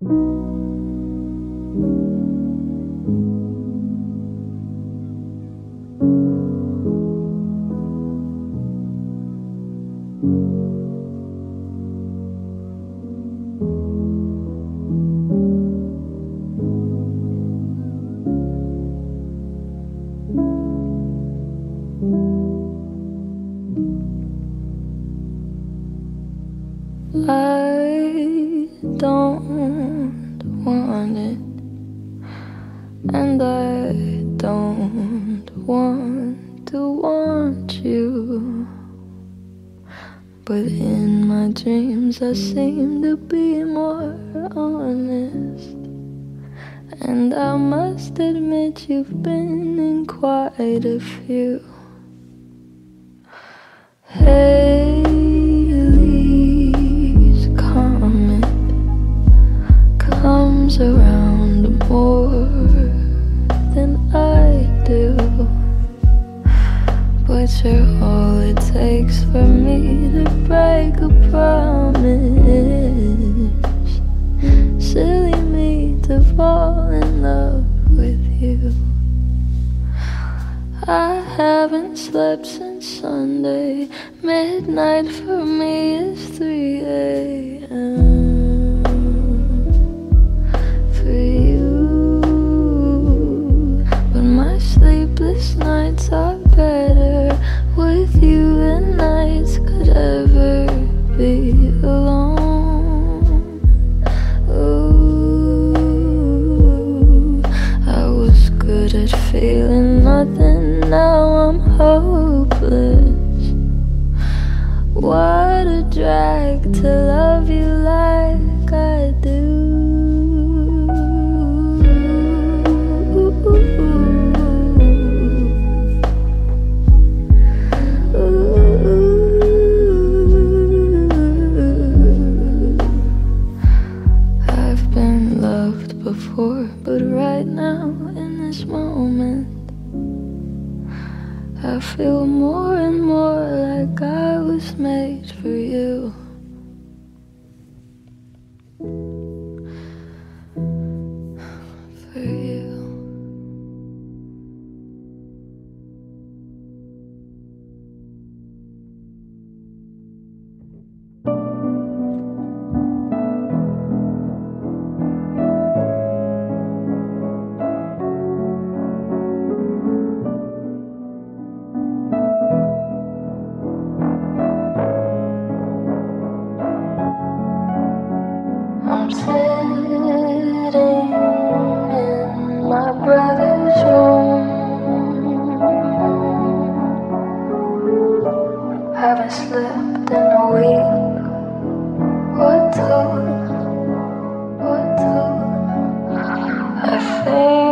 I don't want it, and I don't want to want you. But in my dreams I seem to be more honest, and I must admit you've been in quite a few. Haley's comet comes around more than I do, but you're all it takes for me to break a promise. Silly me to fall in love with you. I haven't slept since Sunday. Midnight for me is 3 a.m. for you, but my sleepless nights are better with you than nights could ever be alone. Ooh, I was good at feeling nothing, now I'm hopeless. What a drag to love you like I do. I've been loved before, but right now in this moment I feel more and more like I was made for you. For you. I'm sitting in my brother's room, haven't slept in a week or two. I think